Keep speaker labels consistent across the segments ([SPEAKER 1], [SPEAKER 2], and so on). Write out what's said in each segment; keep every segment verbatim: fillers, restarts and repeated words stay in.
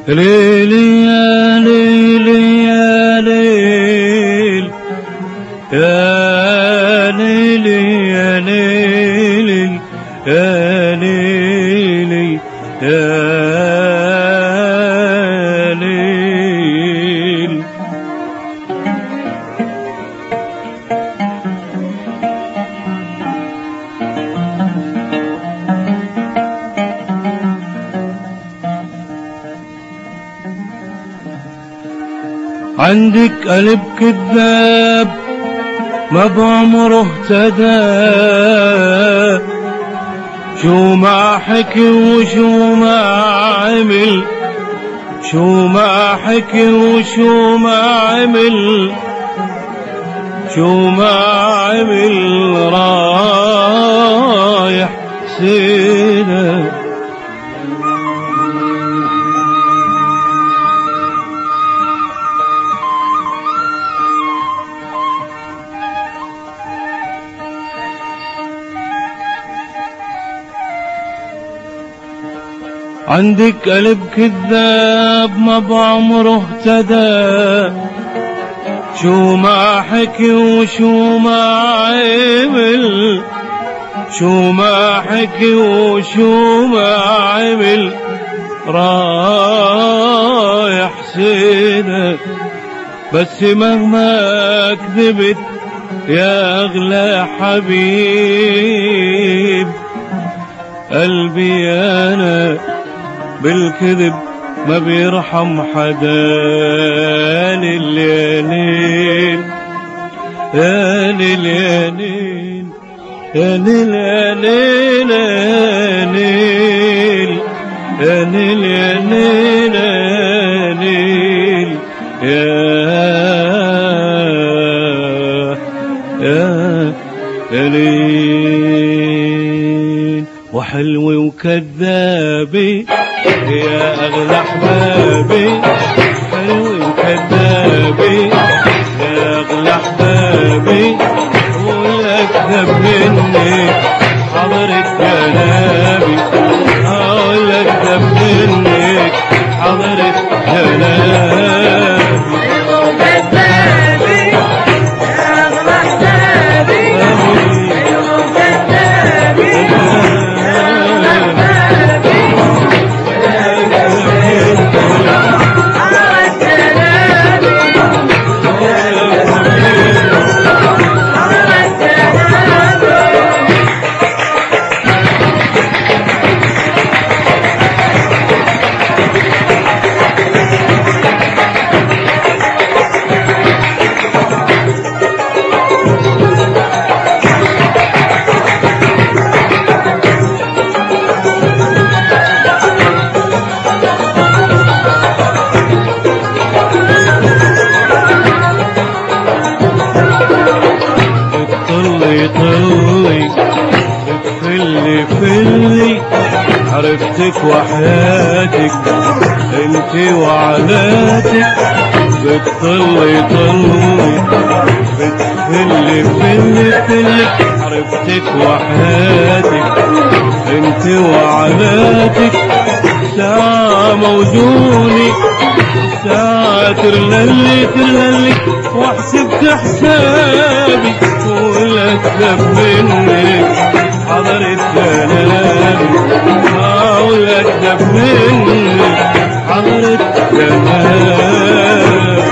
[SPEAKER 1] ليلي يا ليلي يا ليل يا ليلي يا ليلي يا ليلي يا ليل. عندك قلب كذاب ما بعمره اهتدى، شو ما حكي وشو ما عمل، شو ما حكي وشو ما عمل، شو ما عمل رايح سيده. عندك قلب كذاب ما بعمره اهتدى، شو ما حكي وشو ما عمل، شو ما حكي وشو ما عمل رايح سيدك. بس مهما كذبت يا أغلى حبيب قلبي أنا بالكذب ما بيرحم حدا. ليل يا ليل يا ليل يا ليل يا ليل يا ليل يا ليل يا ليل يا ليل. وحلوة وكذابة يا أغلى أحبابي، حلوة وكذابة يا أغلى أحبابي، والأكذب مني حضرت كلامي، والأكذب مني حضرت كلامي. طلي بتفلي فلي عرفتك وحياتك انت وعلاتك، بتطلي طلي بتفلي فلي فلي عرفتك وحياتك انت وعلاتك. ساعة موجوني ساعة ترللي ترللي واحسبت حسابي، والأكذب منك حضرت كلامي، والأكذب منك حضرت كلامي.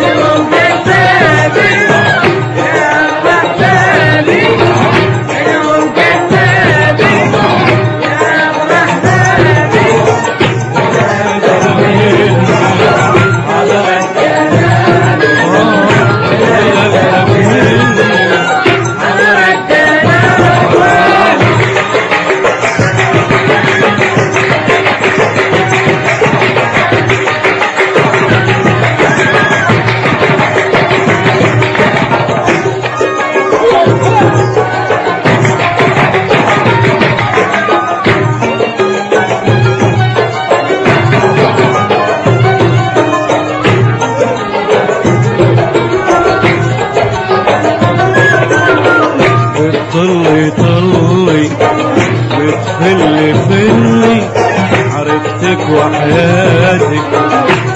[SPEAKER 1] طلي طلي بتفلي فلي عرفتك وحياتك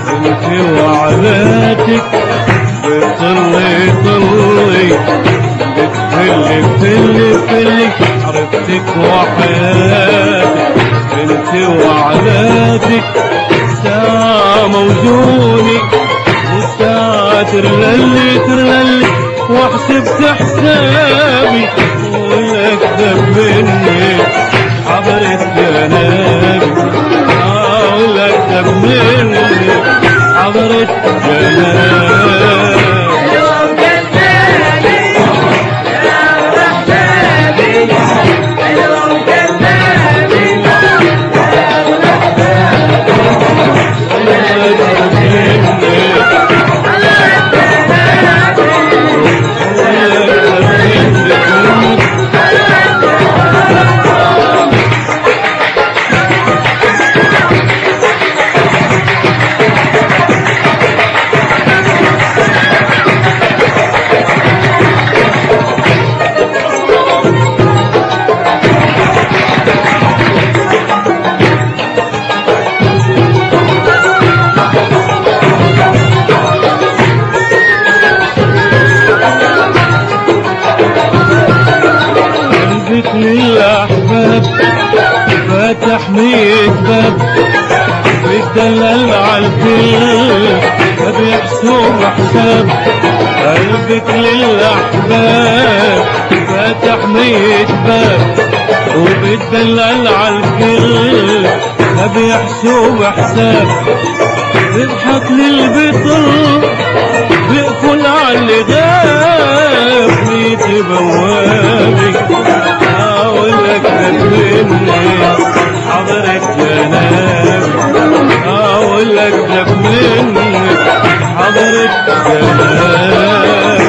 [SPEAKER 1] فلي فلي عرفتك وحياتك انت وعلاتك ساعة موزوني والساعة ترللي ترللي وحسبت حسابي واكذب مني حضرت جنابي ولا اكذب مني حضرت جنابي للأحباب فاتح مية باب بيتدلل عالكل ما بيحسب حساب قلبك للأحباب فاتح مية باب وبيتدلل عالكل ما بيحسب حساب بيضحك للبطل بيقفل عاللي غاب ميت بوابي اقولك مني حضرت جنابي اقولك جاب مني حضرت جنابي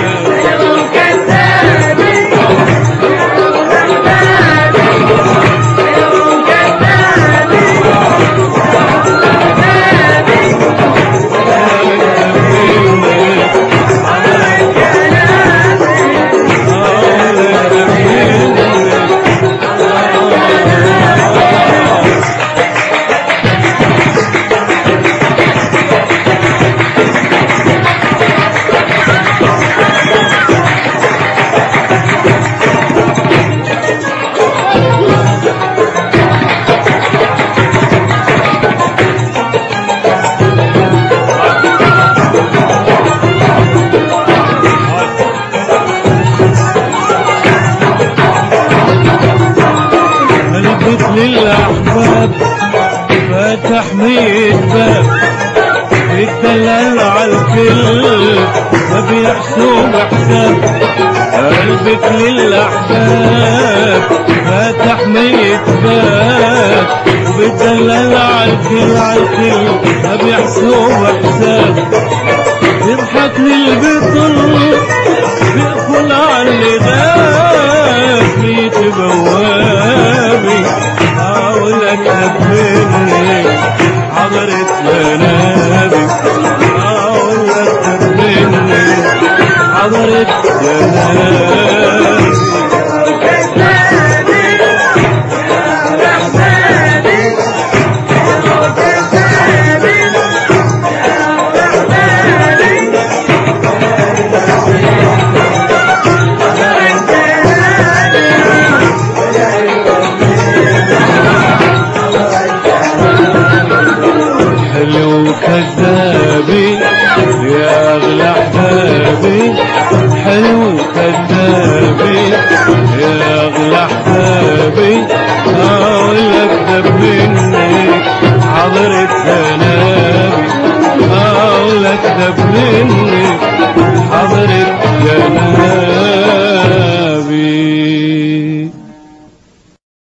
[SPEAKER 1] للأحباب فاتح مية باب بيتدلل عالكل ما بيحسب حساب قلبك للأحباب فاتح مية باب وبيتدلل عالكل عالكل ما بيحسب حساب يضحك للبطل بيقفل عاللي غاب ميت بوابي اقولك مني حضرت جنابي اقولك مني حضرت جنابي حلو كذابي يا اغلى احبابي حلو